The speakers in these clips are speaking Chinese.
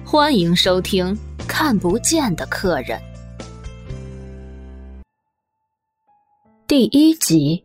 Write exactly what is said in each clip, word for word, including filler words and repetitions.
欢迎收听《看不见的客人》第一集。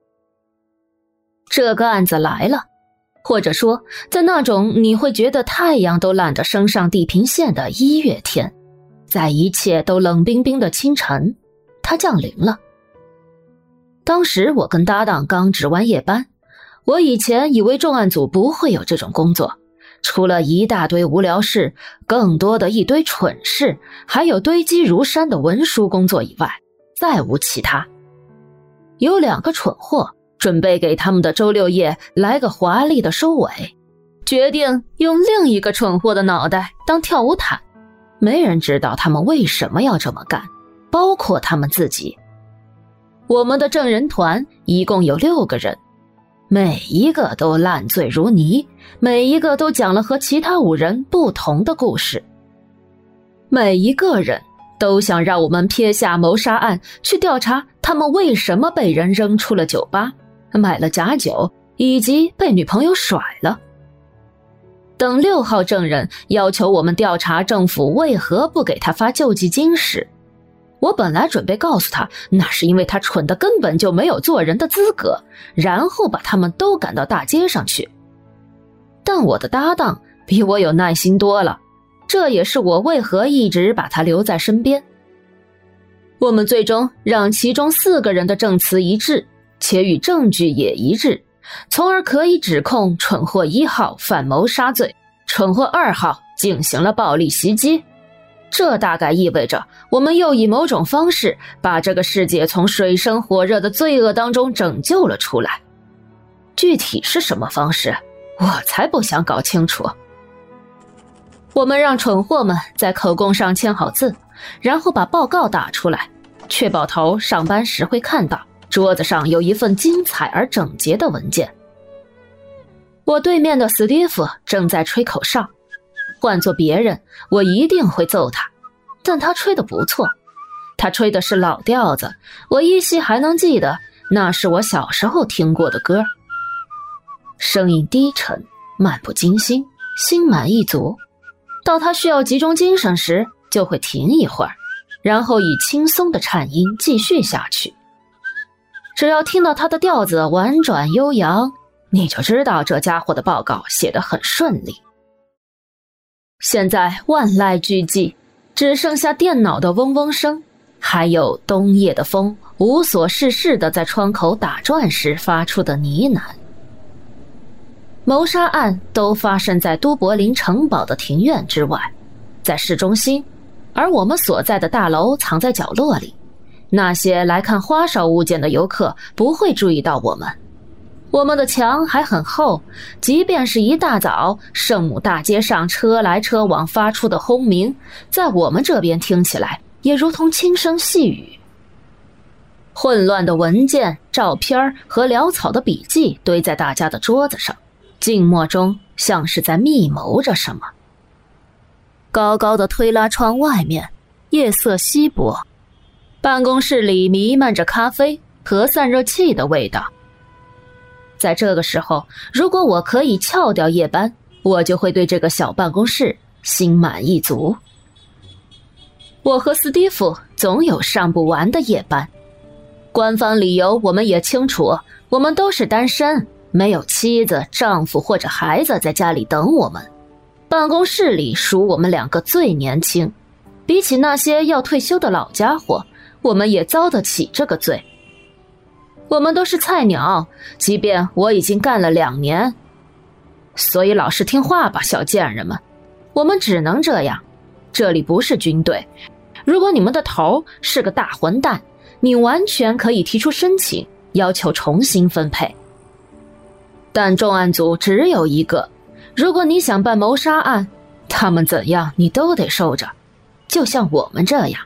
这个案子来了，或者说在那种你会觉得太阳都懒得升上地平线的一月天，在一切都冷冰冰的清晨，它降临了。当时我跟搭档刚值完夜班，我以前以为重案组不会有这种工作，除了一大堆无聊事，更多的一堆蠢事，还有堆积如山的文书工作以外，再无其他。有两个蠢货准备给他们的周六夜来个华丽的收尾，决定用另一个蠢货的脑袋当跳舞毯。没人知道他们为什么要这么干，包括他们自己。我们的证人团一共有六个人，每一个都烂醉如泥，每一个都讲了和其他五人不同的故事。每一个人都想让我们撇下谋杀案，去调查他们为什么被人扔出了酒吧，买了假酒，以及被女朋友甩了。等六号证人要求我们调查政府为何不给他发救济金时，我本来准备告诉他，那是因为他蠢的根本就没有做人的资格，然后把他们都赶到大街上去。但我的搭档比我有耐心多了，这也是我为何一直把他留在身边。我们最终让其中四个人的证词一致，且与证据也一致，从而可以指控蠢货一号犯谋杀罪，蠢货二号进行了暴力袭击。这大概意味着我们又以某种方式把这个世界从水深火热的罪恶当中拯救了出来。具体是什么方式，我才不想搞清楚。我们让蠢货们在口供上签好字，然后把报告打出来，确保头上班时会看到桌子上有一份精彩而整洁的文件。我对面的史蒂夫正在吹口哨，换做别人我一定会揍他，但他吹得不错，他吹的是老调子，我依稀还能记得那是我小时候听过的歌。声音低沉，漫不经心，心满意足，到他需要集中精神时就会停一会儿，然后以轻松的颤音继续下去。只要听到他的调子婉转悠扬，你就知道这家伙的报告写得很顺利。现在万籁俱寂，只剩下电脑的嗡嗡声，还有冬夜的风无所事事地在窗口打转时发出的呢喃。谋杀案都发生在都柏林城堡的庭院之外，在市中心，而我们所在的大楼藏在角落里。那些来看花哨物件的游客不会注意到我们。我们的墙还很厚，即便是一大早圣母大街上车来车往发出的轰鸣，在我们这边听起来也如同轻声细语。混乱的文件、照片和潦草的笔记堆在大家的桌子上，静默中像是在密谋着什么。高高的推拉窗外面，夜色稀薄，办公室里弥漫着咖啡和散热器的味道。在这个时候，如果我可以翘掉夜班，我就会对这个小办公室心满意足。我和斯蒂夫总有上不完的夜班，官方理由我们也清楚，我们都是单身，没有妻子、丈夫或者孩子在家里等我们。办公室里属我们两个最年轻，比起那些要退休的老家伙，我们也遭得起这个罪。我们都是菜鸟，即便我已经干了两年，所以老实听话吧，小贱人们，我们只能这样。这里不是军队，如果你们的头是个大混蛋，你完全可以提出申请，要求重新分配。但重案组只有一个，如果你想办谋杀案，他们怎样你都得受着，就像我们这样。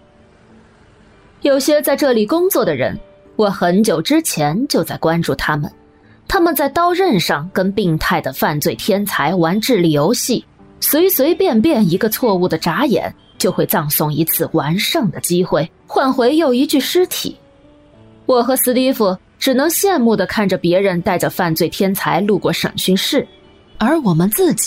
有些在这里工作的人，我很久之前就在关注他们，他们在刀刃上跟病态的犯罪天才玩智力游戏，随随便便一个错误的眨眼，就会葬送一次完胜的机会，换回又一具尸体。我和斯蒂夫只能羡慕地看着别人带着犯罪天才路过审讯室，而我们自己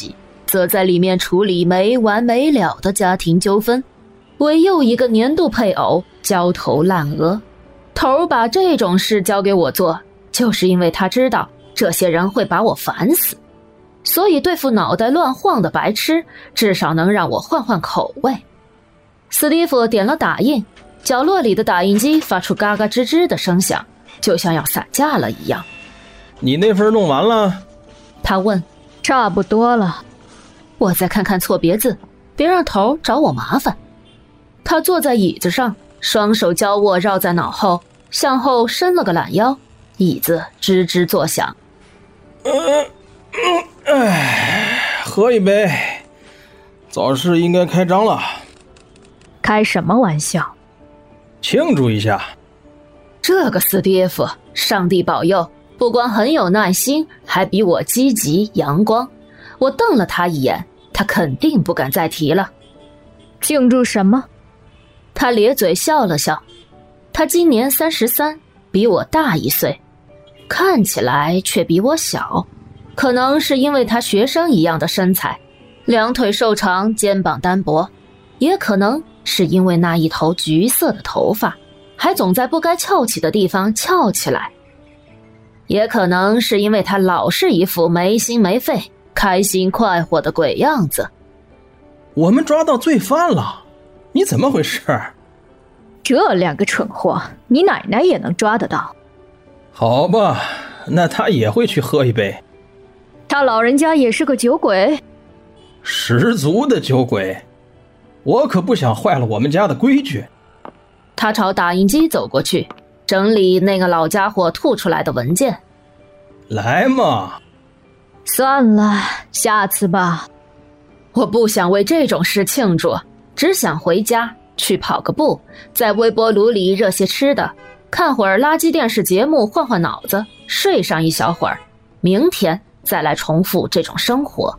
则在里面处理没完没了的家庭纠纷，为又一个年度配偶焦头烂额。头把这种事交给我做，就是因为他知道这些人会把我烦死，所以对付脑袋乱晃的白痴，至少能让我换换口味。斯蒂夫点了打印，角落里的打印机发出嘎嘎吱吱的声响，就像要散架了一样。 你那份弄完了？ 他问。 差不多了。 我再看看错别字，别让头找我麻烦。他坐在椅子上，双手交握绕在脑后，向后伸了个懒腰，椅子吱吱作响。 嗯嗯，哎，喝一杯，早市应该开张了。 开什么玩笑？ 庆祝一下。 这个斯蒂夫，上帝保佑，不光很有耐心，还比我积极阳光。我瞪了他一眼，他肯定不敢再提了。 庆祝什么？ 他咧嘴笑了笑。他今年三十三，比我大一岁，看起来却比我小，可能是因为他学生一样的身材，两腿瘦长，肩膀单薄，也可能是因为那一头橘色的头发，还总在不该翘起的地方翘起来，也可能是因为他老是一副没心没肺、开心快活的鬼样子。 我们抓到罪犯了，你怎么回事？ 这两个蠢货，你奶奶也能抓得到？ 好吧，那他也会去喝一杯。 他老人家也是个酒鬼？ 十足的酒鬼，我可不想坏了我们家的规矩。 他朝打印机走过去，整理那个老家伙吐出来的文件。 来嘛。 算了，下次吧。 我不想为这种事庆祝，只想回家去跑个步，在微波炉里热些吃的，看会儿垃圾电视节目换换脑子，睡上一小会儿，明天再来重复这种生活。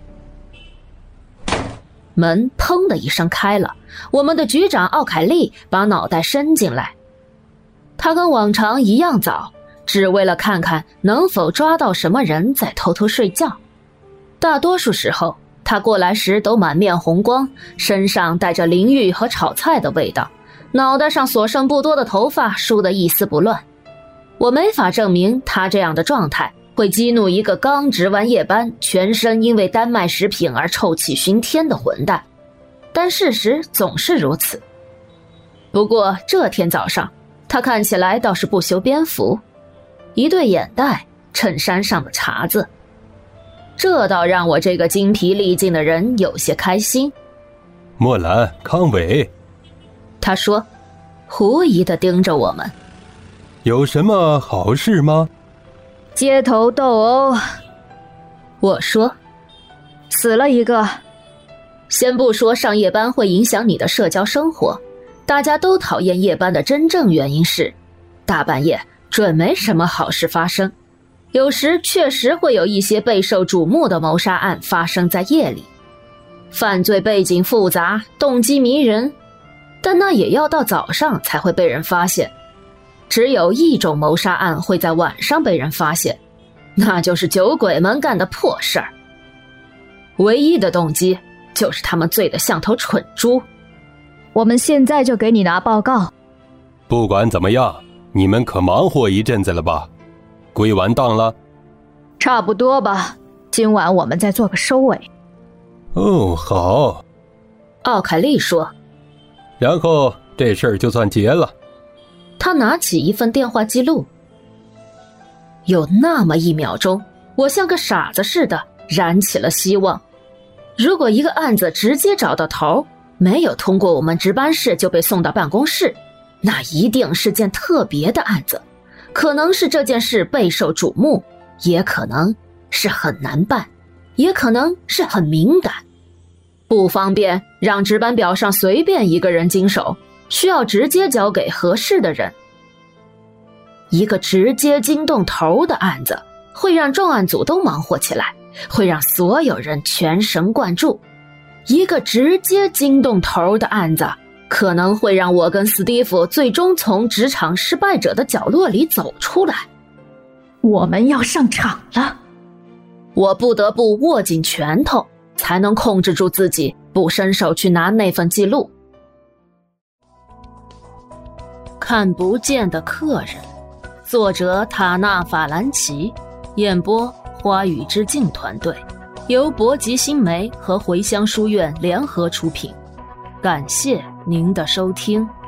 门砰的一声开了，我们的局长奥凯利把脑袋伸进来。他跟往常一样早，只为了看看能否抓到什么人在偷偷睡觉。大多数时候他过来时都满面红光，身上带着淋浴和炒菜的味道，脑袋上所剩不多的头发梳得一丝不乱。我没法证明他这样的状态会激怒一个刚值完夜班，全身因为丹麦食品而臭气熏天的混蛋，但事实总是如此。不过这天早上他看起来倒是不修边幅，一对眼袋，衬衫上的碴子，这倒让我这个精疲力尽的人有些开心。 莫兰，康伟， 他说，狐疑地盯着我们。 有什么好事吗？ 街头斗殴。 我说， 死了一个。 先不说上夜班会影响你的社交生活，大家都讨厌夜班的真正原因是，大半夜准没什么好事发生。有时确实会有一些备受瞩目的谋杀案发生在夜里，犯罪背景复杂，动机迷人，但那也要到早上才会被人发现。只有一种谋杀案会在晚上被人发现，那就是酒鬼们干的破事儿。唯一的动机就是他们醉得像头蠢猪。 我们现在就给你拿报告。 不管怎么样，你们可忙活一阵子了吧？归完档了？ 差不多吧，今晚我们再做个收尾。 哦，好。 奥凯利说。 然后这事儿就算结了。 他拿起一份电话记录。有那么一秒钟，我像个傻子似的燃起了希望。如果一个案子直接找到头，没有通过我们值班室就被送到办公室，那一定是件特别的案子，可能是这件事备受瞩目，也可能是很难办，也可能是很敏感，不方便让值班表上随便一个人经手，需要直接交给合适的人。一个直接惊动头的案子会让重案组都忙活起来，会让所有人全神贯注。一个直接惊动头的案子可能会让我跟斯蒂夫最终从职场失败者的角落里走出来。 我们要上场了。 我不得不握紧拳头， 才能控制住自己，不伸手去拿那份记录。看不见的客人，作者塔纳法兰奇，演播花语之境团队，由博吉新媒和茴香书院联合出品。感谢您的收听。